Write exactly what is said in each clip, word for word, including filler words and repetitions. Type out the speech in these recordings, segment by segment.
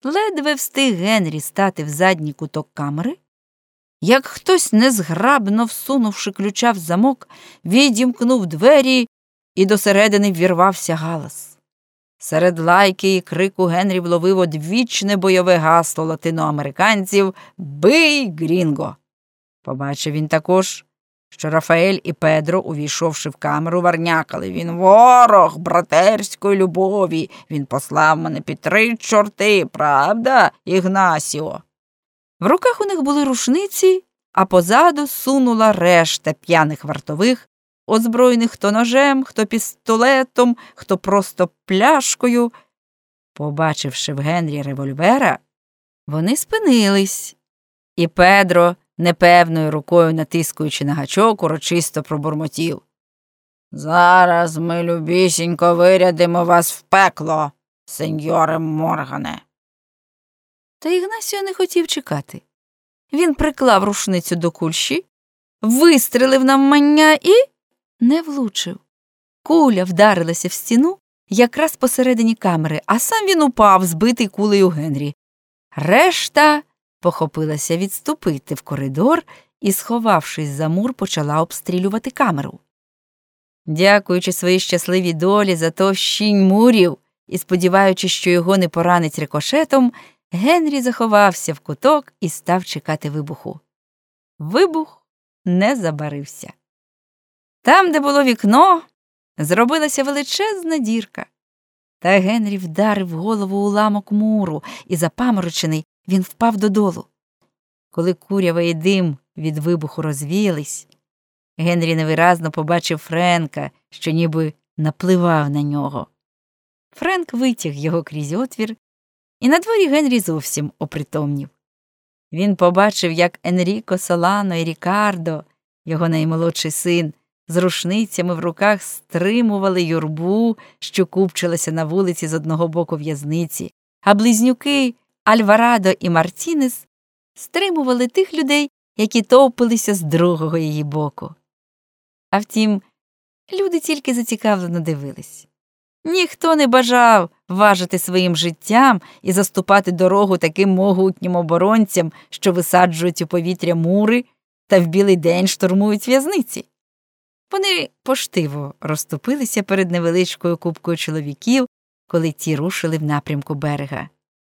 Ледве встиг Генрі стати в задній куток камери, як хтось, незграбно всунувши ключа в замок, відімкнув двері, і досередини ввірвався галас. Серед лайки і крику Генрі вловив одвічне бойове гасло латиноамериканців «Бий, Грінго!». Побачив він також, що Рафаель і Педро, увійшовши в камеру, варнякали: «Він ворог братерської любові! Він послав мене під три чорти, правда, Ігнасіо?» В руках у них були рушниці, а позаду сунула решта п'яних вартових, озброєних хто ножем, хто пістолетом, хто просто пляшкою. Побачивши в Генрі револьвера, вони спинились, і Педро, непевною рукою натискуючи на гачок, урочисто пробурмотів: «Зараз ми любісінько вирядимо вас в пекло, сеньоре Моргане». Та Ігнасіо не хотів чекати. Він приклав рушницю до кульші, вистрелив навмання і не влучив. Куля вдарилася в стіну якраз посередині камери, а сам він упав, збитий кулею Генрі. Решта похопилася відступити в коридор і, сховавшись за мур, почала обстрілювати камеру. Дякуючи своїй щасливій долі за товщінь мурів і сподіваючись, що його не поранить рикошетом, Генрі заховався в куток і став чекати вибуху. Вибух не забарився. Там, де було вікно, зробилася величезна дірка. Та Генрі вдарив голову уламок муру, і запаморочений він впав додолу. Коли курява і дим від вибуху розвіялись, Генрі невиразно побачив Френка, що ніби напливав на нього. Френк витяг його крізь отвір, і на дворі Генрі зовсім опритомнів. Він побачив, як Енріко Солано і Рікардо, його наймолодший син, з рушницями в руках стримували юрбу, що купчилася на вулиці з одного боку в'язниці, а близнюки Альварадо і Мартінес стримували тих людей, які товпилися з другого її боку. А втім, люди тільки зацікавлено дивились. Ніхто не бажав важити своїм життям і заступати дорогу таким могутнім оборонцям, що висаджують у повітря мури та в білий день штурмують в'язниці. Вони поштиво розступилися перед невеличкою купкою чоловіків, коли ті рушили в напрямку берега.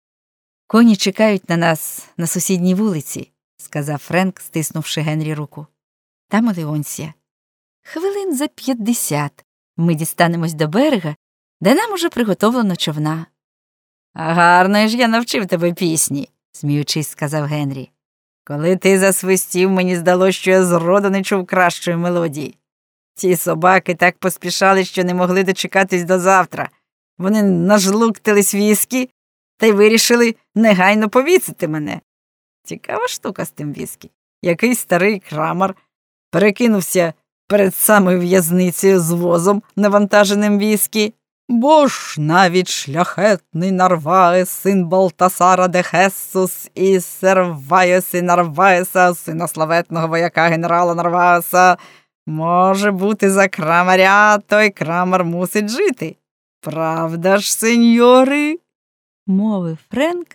«Коні чекають на нас на сусідній вулиці», – сказав Френк, стиснувши Генрі руку. «Там Леонсія. Хвилин за п'ятдесят ми дістанемось до берега, де нам уже приготовлено човна». «А гарно ж я навчив тебе пісні», – сміючись, сказав Генрі. «Коли ти засвистів, мені здалося, що я зроду не чув кращої мелодії. Ті собаки так поспішали, що не могли дочекатись до завтра. Вони нажлуктились віскі та й вирішили негайно повісити мене. Цікава штука з тим віскі. Якийсь старий крамар перекинувся перед самою в'язницею з возом, навантаженим віскі. Бо ж навіть шляхетний Нарваес, син Балтасара де Хессус і Серваєс і Нарваеса, сина славетного вояка генерала Нарваеса, може бути за крамаря, той крамар мусить жити. Правда ж, сеньори?» – мовив Френк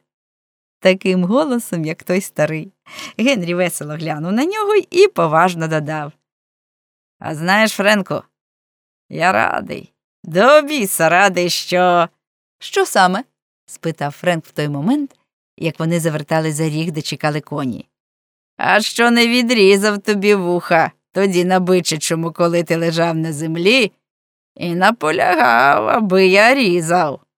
таким голосом, як той старий. Генрі весело глянув на нього і поважно додав: «А знаєш, Френку, я радий, до біса радий, що…» «Що саме?» – спитав Френк в той момент, як вони завертали за ріг, де чекали коні. «А що не відрізав тобі вуха тоді на бичачому, коли ти лежав на землі, і наполягав, аби я різав?»